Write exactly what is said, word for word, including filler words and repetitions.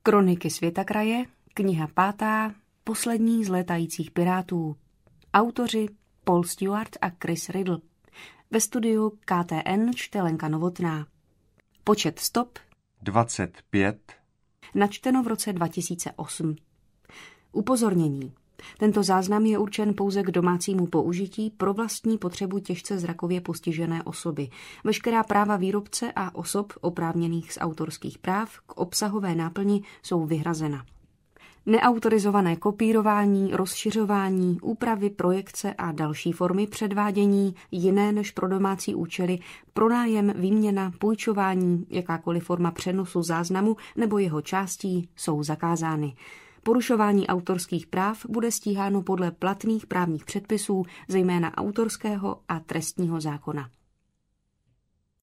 Kroniky světakraje, kniha pátá, poslední z létajících pirátů. Autoři Paul Stewart a Chris Riddle. Ve studiu K T N čte Lenka Novotná. Počet stop dvacet pět. Načteno v roce dva tisíce osm. Upozornění. Tento záznam je určen pouze k domácímu použití pro vlastní potřebu těžce zrakově postižené osoby. Veškerá práva výrobce a osob oprávněných z autorských práv k obsahové náplni jsou vyhrazena. Neautorizované kopírování, rozšiřování, úpravy, projekce a další formy předvádění, jiné než pro domácí účely, pronájem, výměna, půjčování, jakákoliv forma přenosu záznamu nebo jeho částí jsou zakázány. Porušování autorských práv bude stíháno podle platných právních předpisů, zejména autorského a trestního zákona.